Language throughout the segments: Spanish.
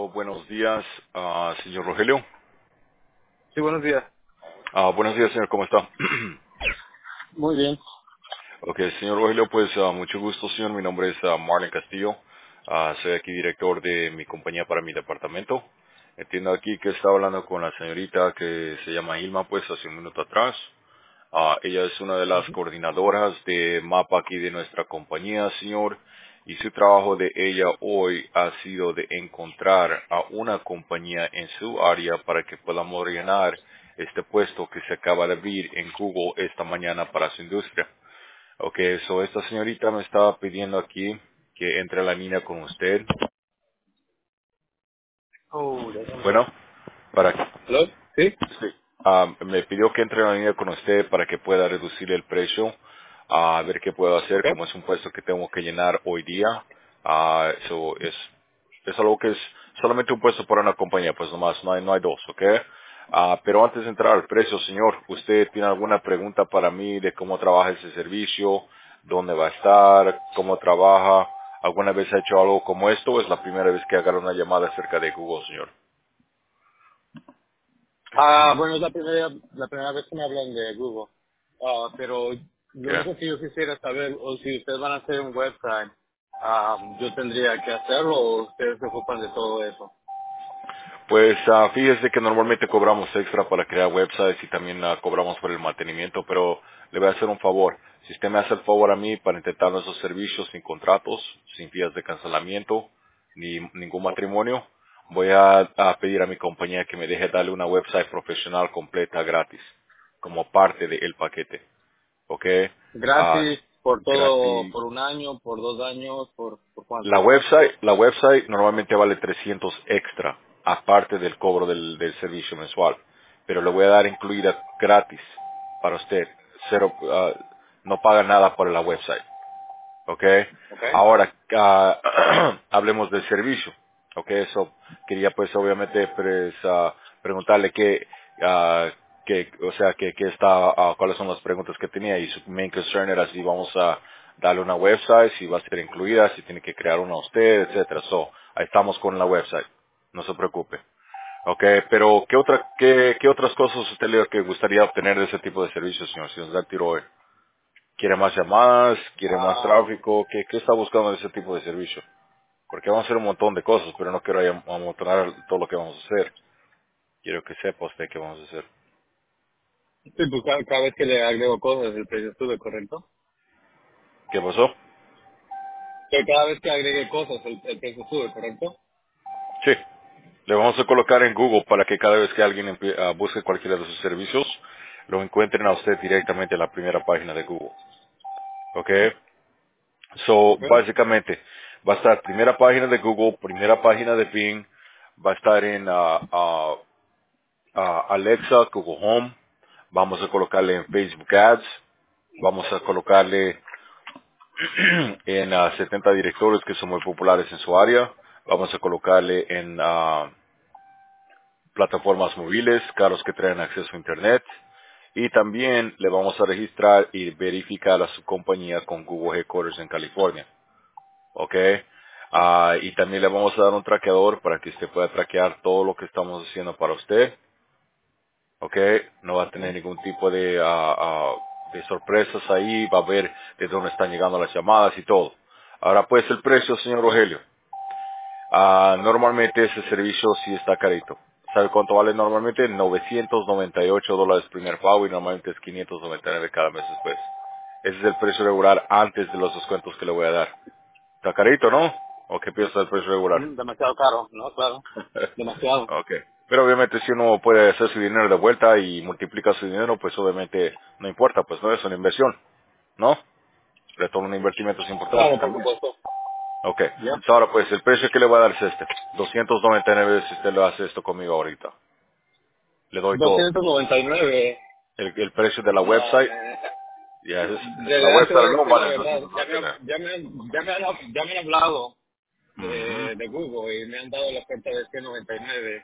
Buenos días, señor Rogelio. Sí, buenos días. Buenos días, señor, ¿cómo está? Muy bien. Ok, señor Rogelio, pues mucho gusto, señor. Mi nombre es Marlon Castillo. Soy aquí director de mi compañía para mi departamento. Entiendo aquí que estaba hablando con la señorita que se llama Ilma, pues hace un minuto atrás. Ella es una de las coordinadoras de mapa aquí de nuestra compañía, señor, y su trabajo de ella hoy ha sido de encontrar a una compañía en su área para que podamos llenar este puesto que se acaba de abrir en Google esta mañana para su industria. Ok, so esta señorita me estaba pidiendo aquí que entre a la línea con usted. Oh, déjame. Bueno, para ¿Hello? ¿Sí? sí. Me pidió que entre en la línea con usted para que pueda reducir el precio, a ver qué puedo hacer, Ok. como es un puesto que tengo que llenar hoy día. So es algo que es solamente un puesto para una compañía, pues nomás, no hay dos, ¿ok? Pero antes de entrar al precio, señor, ¿usted tiene alguna pregunta para mí de cómo trabaja ese servicio? ¿Dónde va a estar? ¿Cómo trabaja? ¿Alguna vez ha hecho algo como esto o es la primera vez que agarra una llamada acerca de Google, señor? Bueno, es la primera vez que me hablan de Google. Pero lo ¿Qué? único que yo quisiera saber, o si ustedes van a hacer un website, yo tendría que hacerlo o ustedes se ocupan de todo eso. Pues fíjese que normalmente cobramos extra para crear websites y también cobramos por el mantenimiento, pero le voy a hacer un favor. Si usted me hace el favor a mí para intentar nuestros servicios sin contratos, sin días de cancelamiento, ni ningún matrimonio, voy a pedir a mi compañía que me deje darle una website profesional completa gratis, como parte del paquete. ¿Ok? Ah, Gratis, por todo, gratis. por un año, por 2 años, por La cuánto. website, la website normalmente vale 300 extra, aparte del cobro del servicio mensual. Pero le voy a dar incluida gratis para usted. Cero, no paga nada por la website. ¿Ok? Ok. Ahora, hablemos del servicio. ¿Ok? Eso quería pues obviamente preguntarle o sea, cuáles son las preguntas que tenía y su main concern era si vamos a darle una website, si va a ser incluida, si tiene que crear una usted, etcétera. So, ahí estamos con la website. No se preocupe. ¿Ok? Pero, ¿qué otras cosas usted le que gustaría obtener de ese tipo de servicios, señor? Si nos da el tiro hoy. ¿Quiere más llamadas? ¿Quiere más Ah, tráfico? ¿Qué está buscando de ese tipo de servicio? Porque vamos a hacer un montón de cosas, pero no quiero amontonar todo lo que vamos a hacer. Quiero que sepa usted qué vamos a hacer. sí, pues cada vez que le agrego cosas, el precio sube, ¿correcto? ¿Qué pasó? Que cada vez que agregue cosas, el precio sube, ¿correcto? Sí. Le vamos a colocar en Google para que cada vez que alguien busque cualquiera de sus servicios, lo encuentren a usted directamente en la primera página de Google. ¿Ok? So, Ok. básicamente, va a estar primera página de Google, primera página de Bing, va a estar en Alexa, Google Home, vamos a colocarle en Facebook Ads, vamos a colocarle en 70 directorios que son muy populares en su área, vamos a colocarle en plataformas móviles, carros que traen acceso a Internet, y también le vamos a registrar y verificar a su compañía con Google Headquarters en California. ¿Ok? Y también le vamos a dar un traqueador para que usted pueda traquear todo lo que estamos haciendo para usted. ¿Ok? No va a tener ningún tipo de sorpresas ahí, va a ver de dónde están llegando las llamadas y todo. Ahora pues el precio, señor Rogelio. Normalmente ese servicio sí está carito. ¿Sabe cuánto vale normalmente? $998 primer pago y normalmente es 599 cada mes después. Ese es el precio regular antes de los descuentos que le voy a dar. Está carito, ¿no? ¿O qué piensa del precio regular? Demasiado caro, ¿no? Claro. Demasiado. Ok. Pero obviamente si uno puede hacer su dinero de vuelta y multiplica su dinero, pues obviamente no importa, pues no es una inversión, ¿no? Retorno de invertimiento es importante Claro, por también. supuesto. Ok. Ya. So, ahora pues el precio que le voy a dar es este. 299 si usted lo hace esto conmigo ahorita. Le doy todo. 299. El precio de la No, website, ya de la verdad te website voy a no decir la vale verdad. Ya me, 299. ya me, ya me han hablado Ujú. de Google y me han dado la oferta de 199.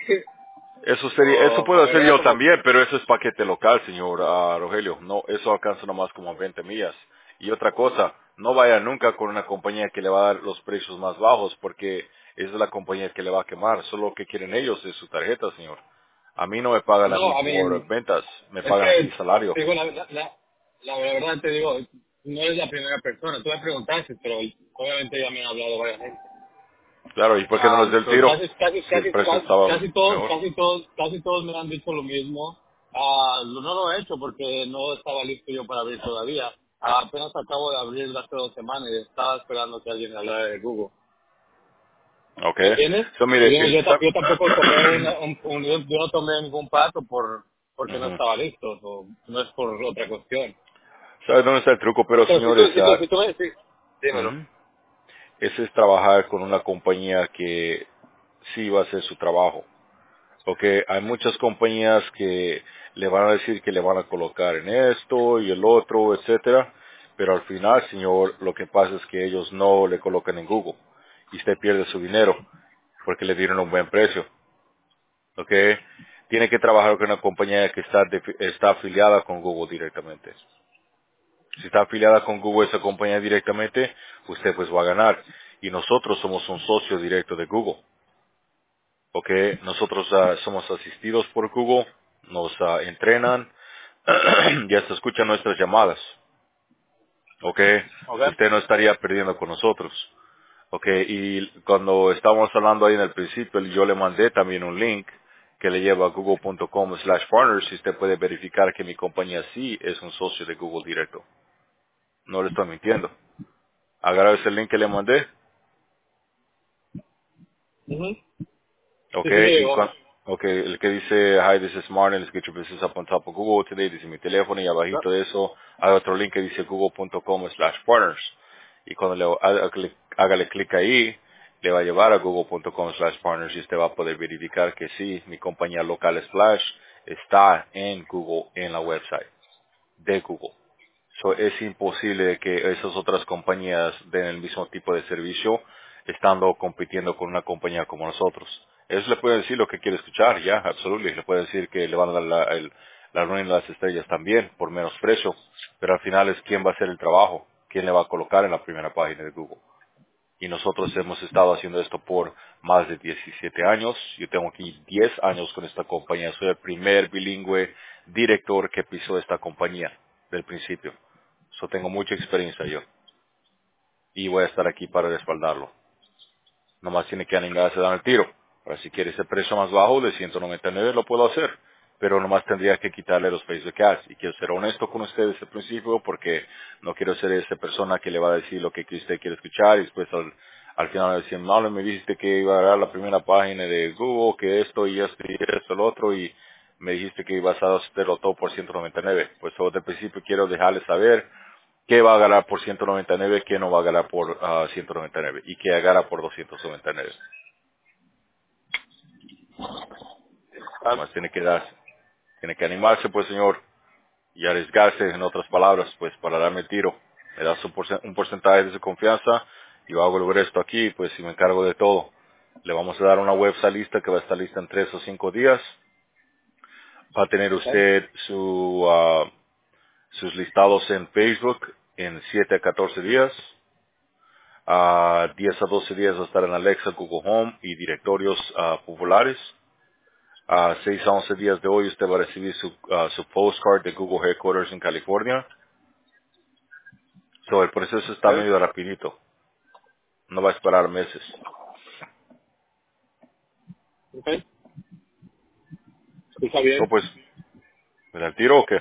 Eso La puedo hacer verdad, yo como... también, pero eso es paquete local, señor Rogelio. No, eso alcanza nomás como 20 millas. Y otra cosa, no vaya nunca con una compañía que le va a dar los precios más bajos, porque esa es la compañía que le va a quemar. Solo lo que quieren ellos es su tarjeta, señor. A mí no me pagan a mí No, I por mean, ventas, me es pagan a mí que, salario. te digo, la verdad te digo, no eres la primera persona. Tú me preguntaste, pero obviamente ya me han hablado varias veces. Claro, ¿y por qué no les doy el So, tiro? Si el precio estaba mejor. casi todos me han dicho lo mismo. No lo he hecho porque no estaba listo yo para abrir todavía. Apenas acabo de abrir hace 2 semanas y estaba esperando que alguien me hablara de Google. Ok. ¿Me entiendes? So, Y mire, yo tampoco tomé yo no tomé ningún paso porque no Ujú. estaba listo, o no es por otra cuestión. ¿Sabe dónde está el truco? Pero, Pero señores, si tú me decís, dímelo. ujú, ese es trabajar con una compañía que sí va a hacer su trabajo. Porque hay muchas compañías que le van a decir que le van a colocar en esto y el otro, etcétera, pero al final, señor, lo que pasa es que ellos no le colocan en Google y usted pierde su dinero porque le dieron un buen precio. ¿Ok? Tiene que trabajar con una compañía que está afiliada con Google directamente. Si está afiliada con Google esa compañía directamente, usted pues va a ganar. Y nosotros somos un socio directo de Google. ¿Ok? Nosotros somos asistidos por Google, nos entrenan y hasta escuchan nuestras llamadas. ¿Ok? ¿Ok? Usted no estaría perdiendo con nosotros. ¿Ok? Y cuando estábamos hablando ahí en el principio, yo le mandé también un link que le lleva a google.com/partners y usted puede verificar que mi compañía sí es un socio de Google directo. No le estoy mintiendo. Agarra ese link que le mandé. Ujú. Sí, sí Okay, me llegó. okay, el que dice, hi, this is Martin, let's get your business up on top of Google today, dice mi teléfono y No. abajito de eso hay otro link que dice google.com/partners. Y cuando hágale clic ahí, le va a llevar a google.com/partners y usted va a poder verificar que sí, mi compañía local Splash está en Google, en la website de Google. So, es imposible que esas otras compañías den el mismo tipo de servicio estando compitiendo con una compañía como nosotros. Eso le puede decir lo que quiere escuchar, ya, absolutamente. Le puede decir que le van a dar la ruina de las estrellas también por menos precio, pero al final es quién va a hacer el trabajo, quién le va a colocar en la primera página de Google. Y nosotros hemos estado haciendo esto por más de 17 años. Yo tengo aquí 10 años con esta compañía. Soy el primer bilingüe director que pisó esta compañía del principio. So, tengo mucha experiencia yo. Y voy a estar aquí para respaldarlo. Nomás tiene que animarse a dar el tiro. Ahora, si quiere ese precio más bajo de 199 lo puedo hacer. Pero nomás tendría que quitarle los Facebook Ads. Y quiero ser honesto con usted desde el principio porque no quiero ser esa persona que le va a decir lo que usted quiere escuchar y después al final va a decir, no, me dijiste que iba a dar la primera página de Google, que esto y esto y esto, lo otro, y me dijiste que ibas a hacerlo todo por 199. Pues desde el principio quiero dejarle saber qué va a ganar por 199, qué no va a ganar por 199 y qué gana por 299. Ah, Nomás tiene que animarse, pues, señor, y arriesgarse, en otras palabras, pues, para darme el tiro. Me das un porcentaje de su confianza, y yo hago el resto aquí, pues, y me encargo de todo. Le vamos a dar una website lista que va a estar lista en 3 o 5 días. Va a tener ok. usted sus listados en Facebook en 7 a 14 días. 10 a 12 días va a estar en Alexa, Google Home y directorios populares. 6 a 11 días de hoy usted va a recibir su postcard de Google Headquarters en California. So, el proceso está Ok. medio rapidito. No va a esperar meses. Ok. Está So, bien. pues, ¿me da el tiro o qué?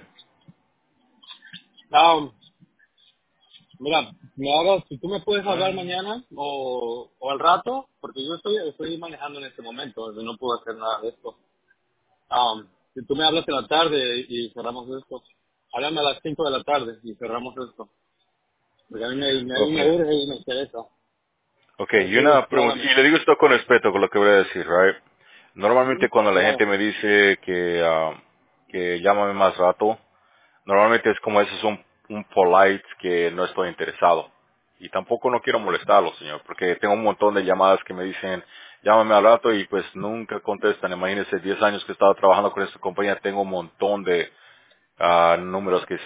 Ah, mira, si tú me puedes hablar mañana o al rato, porque yo estoy manejando en este momento, no puedo hacer nada de esto. Si tú me hablas en la tarde y cerramos esto, háblame a las 5 de la tarde y cerramos esto. Porque a mí me Okay. urge y me interesa. Okay, y Sí, una tú pregunta, háblame. y le digo esto con respeto con lo que voy a decir, right? Normalmente Ujú, cuando la claro. gente me dice que llámame más rato, normalmente es como eso es un polite que no estoy interesado. Y tampoco no quiero molestarlo, señor, porque tengo un montón de llamadas que me dicen, llámame al rato y pues nunca contestan. Imagínese, 10 años que he estado trabajando con esta compañía, tengo un montón de números que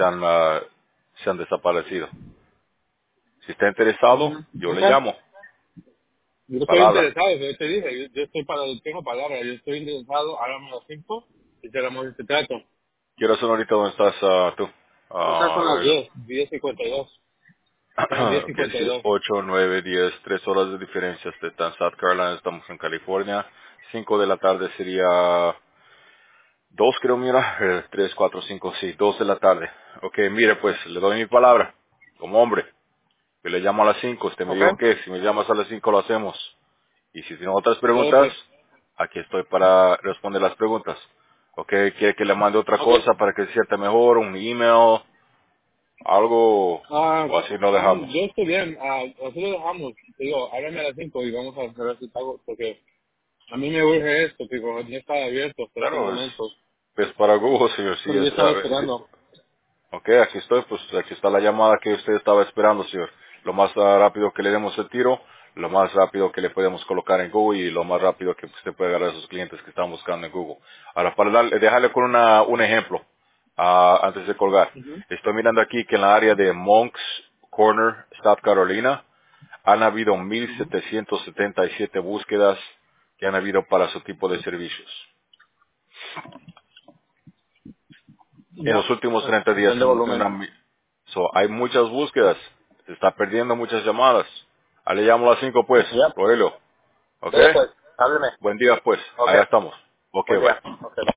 se han desaparecido. Si está interesado, yo Ujú, le ok. llamo. Yo estoy Palabra. interesado, yo te dije, yo estoy para el tengo palabra, yo estoy interesado, hágame las 5 y cerramos este trato. ¿Qué hora son ahorita donde estás tú? Esas son las Rogelio. 10:52. Son las Ok, sí, 10:52. 8, 9, 10, 3 horas de diferencia. Usted está en South Carolina, estamos en California. 5 de la tarde sería 2, creo, mira. 3, 4, 5, sí, 2 de la tarde. Ok, mire, pues, le doy mi palabra. Como hombre. Yo le llamo a las 5. Usted me ¿Ok? dijo que si me llamas a las 5 lo hacemos. Y si tiene otras Yo, preguntas, pues, aquí estoy para responder las preguntas. Ok, quiere que le mande otra ok. cosa para que se sienta mejor, un email, algo, o así lo dejamos. Yo estoy bien, así lo dejamos. Te digo, háblame a las 5 y vamos a hacer así pago, porque a mí me urge esto, tipo, no está abierto hasta estos Claro, momentos. es para Google, señor, sí, Pero yo estaba esperando. ok, aquí estoy, pues aquí está la llamada que usted estaba esperando, señor. Lo más rápido que le demos el tiro, lo más rápido que le podemos colocar en Google y lo más rápido que usted puede agarrar a esos clientes que están buscando en Google. Ahora, para dejarle con un ejemplo, antes de colgar. Ujú. Estoy mirando aquí que en la área de Monks Corner, South Carolina, han habido Ujú. 1,777 búsquedas que han habido para su tipo de servicios. En Ya, los últimos 30 días, depende de volumen. hay muchas búsquedas. Se está perdiendo muchas llamadas. Le llamo a las 5 pues, Ya, Rogelio. ¿Ok? dale pues, hábleme. Buen día pues. Ok, Allá estamos. Ok, buen bye. día. Ok, bye.